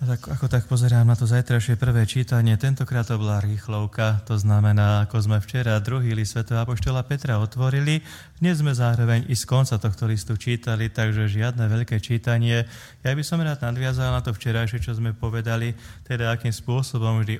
Ako tak pozerám na to zajtrajšie prvé čítanie, tentokrát to bola rýchlovka, to znamená, ako sme včera druhý list svätého apoštola Petra otvorili, dnes sme zároveň i z konca tohto listu čítali, takže žiadne veľké čítanie. Ja by som rád nadviazal na to včerajšie, čo sme povedali, teda akým spôsobom vždy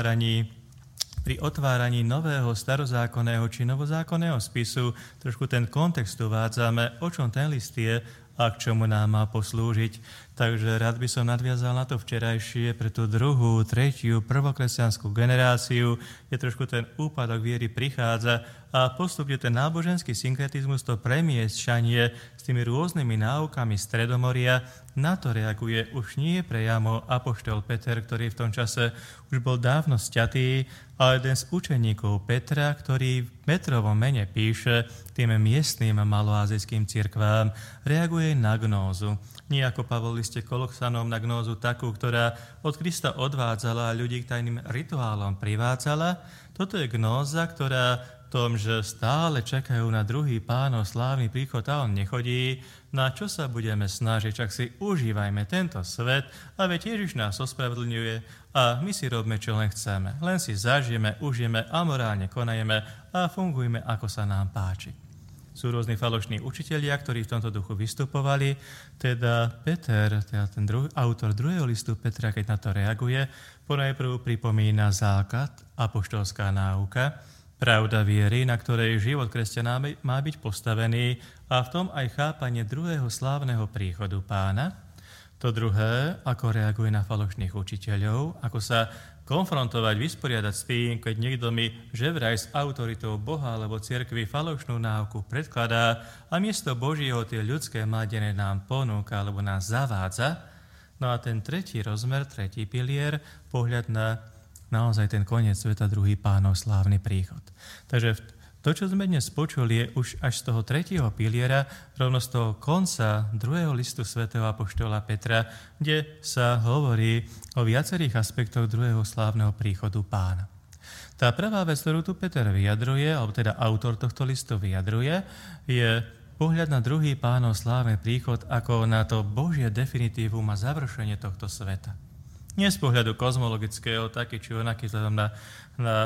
pri otváraní nového starozákonného či novozákonného spisu trošku ten kontext uvádzame, o čom ten list je a k čomu nám má poslúžiť. Takže rád by som nadviazal na to včerajšie pre tú druhú, tretiu, prvokresťanskú generáciu, kde trošku ten úpadok viery prichádza a postupne ten náboženský synkretizmus, to premiešanie s tými rôznymi náukami Stredomoria, na to reaguje už nie priamo apoštol Peter, ktorý v tom čase už bol dávno sťatý, ale jeden z učeníkov Petra, ktorý v Petrovom mene píše tým miestnym maloázijským cirkvám, reaguje na gnózu. Nie ako Pavol v liste Kolosanom na gnózu takú, ktorá od Krista odvádzala a ľudí k tajným rituálom privádzala. Toto je gnóza, ktorá tom, že stále čakajú na druhý Pánov slávny príchod a on nechodí, na čo sa budeme snažiť, čak si užívajme tento svet a veď Ježiš nás ospravedlňuje a my si robíme, čo len chceme. Len si zažijeme, užijeme, amorálne konajeme a fungujme, ako sa nám páči. Sú rôzni falošní učitelia, ktorí v tomto duchu vystupovali, teda Peter, teda ten autor druhého listu Petra, keď na to reaguje, ponajprv pripomína základ, apoštolská náuka, pravda viery, na ktorej život kresťana má byť postavený a v tom aj chápanie druhého slávneho príchodu Pána. To druhé, ako reaguje na falošných učiteľov, ako sa konfrontovať, vysporiadať s tým, keď niekto mi ževraj s autoritou Boha alebo cirkvi falošnú náuku predkladá a miesto Božieho tie ľudské mladené nám ponúka alebo nás zavádza. No a ten tretí rozmer, tretí pilier, pohľad na naozaj ten koniec sveta, druhý Pánov slávny príchod. Takže to, čo sme dnes počuli, je už až z toho tretieho piliera, rovno z toho konca druhého listu svätého apoštola Petra, kde sa hovorí o viacerých aspektoch druhého slávneho príchodu Pána. Tá prvá vec, ktorú tu Peter vyjadruje, alebo teda autor tohto listu vyjadruje, je pohľad na druhý Pánov slávny príchod ako na to Božie definitívum a završenie tohto sveta. Nie z pohľadu kozmologického, taký či onaký, vzhľadom na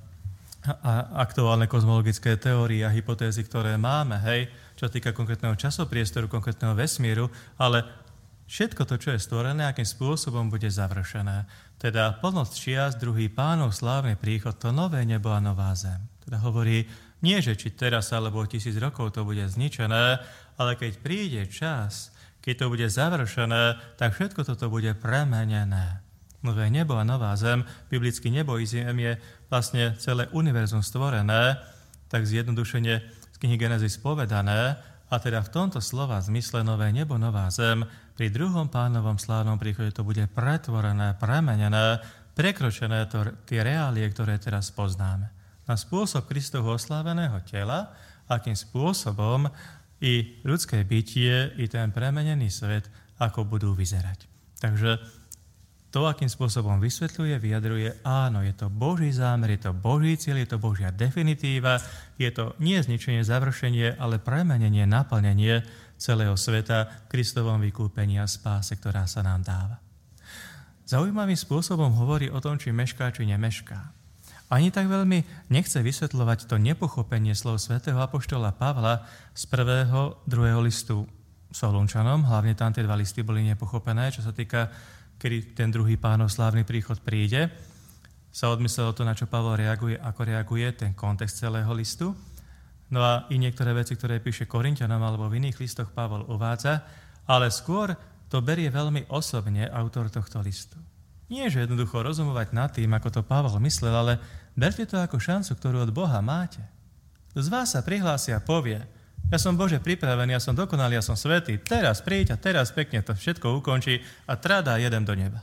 aktuálne kozmologické teórie a hypotézy, ktoré máme, hej, čo týka konkrétneho časopriestoru, konkrétneho vesmíru, ale všetko to, čo je stvorené, akým spôsobom bude završené. Teda plnosť čias, druhý Pánov slávny príchod, to nové nebo a nová zem. Teda hovorí, nie že či teraz alebo 1000 rokov to bude zničené, ale keď príde čas, keď to bude završené, tak všetko toto bude premenené. Nové nebo a nová zem, biblicky nebo i zem je vlastne celé univerzum stvorené, tak zjednodušene z knihy Genesis povedané, a teda v tomto slova zmysle nové nebo, nová zem, pri druhom Pánovom slávnom príchode to bude pretvorené, premenené, prekročené tie reálie, ktoré teraz poznáme. Na spôsob Kristovho osláveného tela, akým spôsobom i ľudské bytie, i ten premenený svet, ako budú vyzerať. Takže to, akým spôsobom vysvetľuje, vyjadruje, áno, je to Boží zámer, je to Boží cieľ, je to Božia definitíva, je to nie zničenie, završenie, ale premenenie, naplnenie celého sveta Kristovom vykúpení a spáse, ktorá sa nám dáva. Zaujímavým spôsobom hovorí o tom, či mešká, či nemešká. Ani tak veľmi nechce vysvetľovať to nepochopenie slov svätého apoštola Pavla z 1. 2. listu Solunčanom, hlavne tam tie 2 listy boli nepochopené, čo sa týka kedy ten druhý Pánov slávny príchod príde, sa odmyslelo to, na čo Pavol reaguje, ako reaguje, ten kontext celého listu. No a i niektoré veci, ktoré píše Korinťanom alebo v iných listoch Pavol uvádza, ale skôr to berie veľmi osobne autor tohto listu. Nie, že jednoducho rozumovať nad tým, ako to Pavol myslel, ale berte to ako šancu, ktorú od Boha máte. Z vás sa prihlásia a povie, ja som Bože pripravený, ja som dokonalý, ja som svätý, teraz príď a teraz pekne to všetko ukončí a tradá jedem do neba.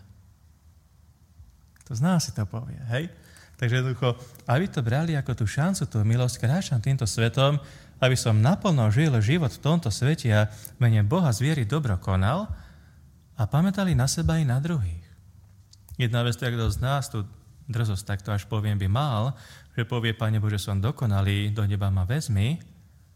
To z nás si to povie, hej? Takže jednoducho, aby to brali ako tú šancu, tú milosť, kráčam týmto svetom, aby som naplno žil život v tomto svete a mene Boha z viery dobro konal a pamätali na seba i na druhých. Jedna vec, kto z nás tu drzosť, tak to až poviem, by mal, že povie, Pane Bože, som dokonalý, do neba ma vezmi.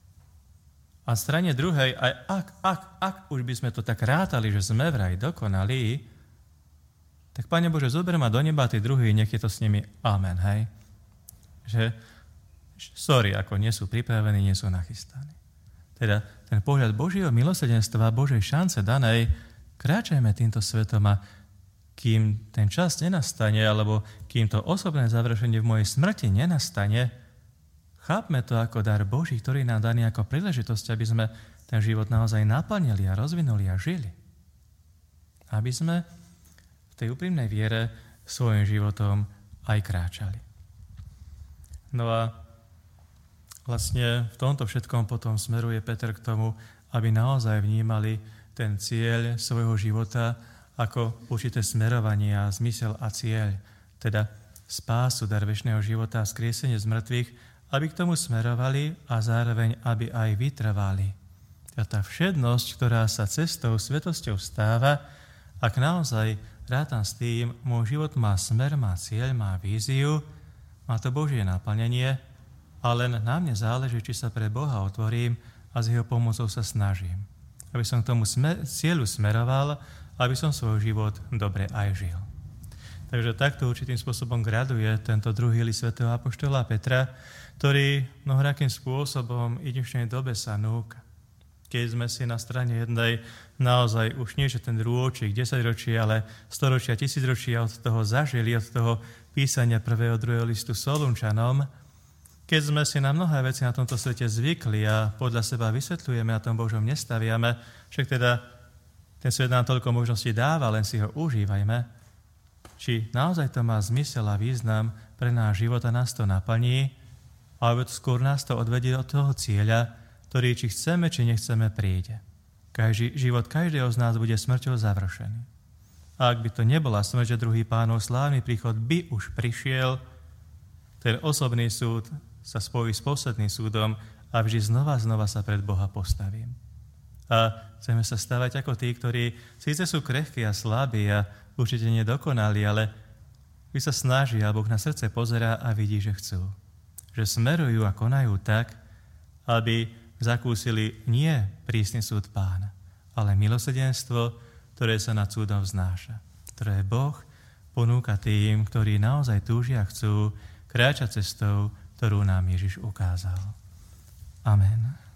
A v strane druhej, aj ak už by sme to tak rátali, že sme vraj dokonalí, tak Pane Bože, zober ma do neba, tí druhí, nech je to s nimi. Amen, hej. Že, sorry, ako nie sú pripravení, nie sú nachystaní. Teda ten pohľad Božieho milosrdenstva, Božej šance danej, kráčajme týmto svetom a kým ten čas nenastane, alebo kým to osobné završenie v mojej smrti nenastane, chápme to ako dar Boží, ktorý nám daný ako príležitosť, aby sme ten život naozaj naplnili a rozvinuli a žili. Aby sme v tej úprimnej viere svojim životom aj kráčali. No a vlastne v tomto všetkom potom smeruje Peter k tomu, aby naozaj vnímali ten cieľ svojho života ako určité smerovanie a zmysel a cieľ, teda spásu, dar večného života a skriesenie z mŕtvych, aby k tomu smerovali a zároveň, aby aj vytrvali. A tá všednosť, ktorá sa cestou, svetosťou stáva, ak naozaj rátam s tým, môj život má smer, má cieľ, má víziu, má to Božie naplnenie, a len na mne záleží, či sa pre Boha otvorím a s jeho pomocou sa snažím. Aby som k tomu cieľu smeroval, aby som svoj život dobre aj žil. Takže takto určitým spôsobom graduje tento druhý list svätého apoštola Petra, ktorý mnohorakým spôsobom i v dnešnej dobe sa núka. Keď sme si na strane jednej naozaj už nie, že ten rôčik, 10 ročí, ale 100 ročia, 1000 ročia od toho zažili, od toho písania prvého, druhého listu Solunčanom, keď sme si na mnohé veci na tomto svete zvykli a podľa seba vysvetľujeme a tom Božom nestaviame, však teda ten svet nám toľko možností dáva, len si ho užívajme. Či naozaj to má zmysel a význam pre náš život a nás to naplní, alebo skôr nás to odvedie od toho cieľa, ktorý či chceme, či nechceme príde. Život každého z nás bude smrťou završený. A ak by to nebola smrť, že druhý Pánov slávny príchod by už prišiel, ten osobný súd sa spojí s posledným súdom a vždy znova sa pred Boha postavím. A chceme sa stávať ako tí, ktorí síce sú krehkí a slabí a určite nedokonali, ale by sa snažia, Boh na srdce pozerá a vidí, že chcú. Že smerujú a konajú tak, aby zakúsili nie prísny súd Pána, ale milosrdenstvo, ktoré sa nad súdom vznáša. Ktoré Boh ponúka tým, ktorí naozaj túžia a chcú kráčať cestou, ktorú nám Ježiš ukázal. Amen.